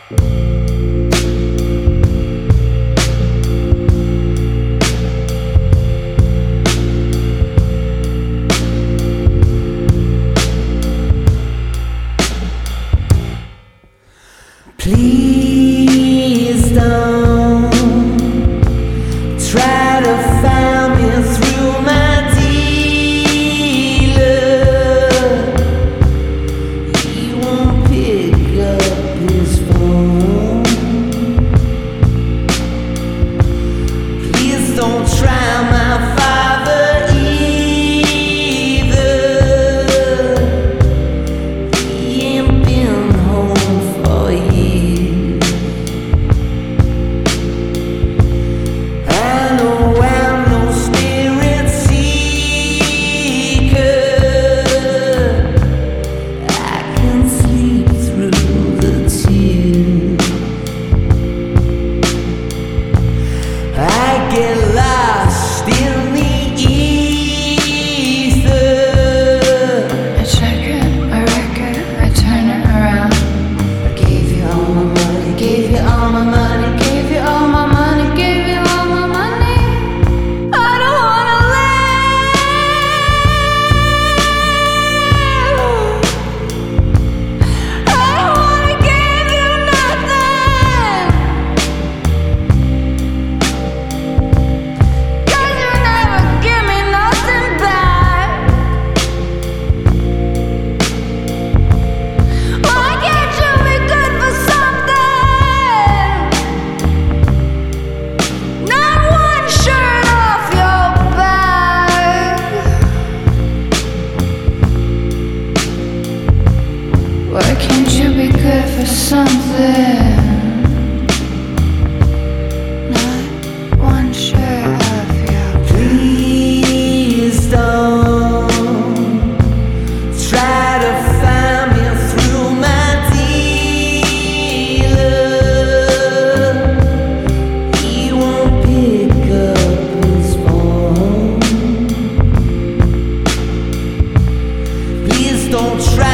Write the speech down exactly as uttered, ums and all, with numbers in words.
Please don't try to find me through my dealer. He won't pick up his phone. Please don't try my father either. He ain't been home for years. I know I'm no spirit seeker. I can sleep through the tears. I get lost in the ether. I check it, I wreck it, I turn it around. I gave you all my money, gave you all my money, gave you all my money, gave you all my money. I don't wanna live. I don't wanna give you nothing, 'cause you never give me nothing back. Why can't you be good for something? Not one shirt off your back. Why can't you be good for something? Not one shirt off your back. Please don't try to find me through my dealer. He won't pick up his phone. Please don't try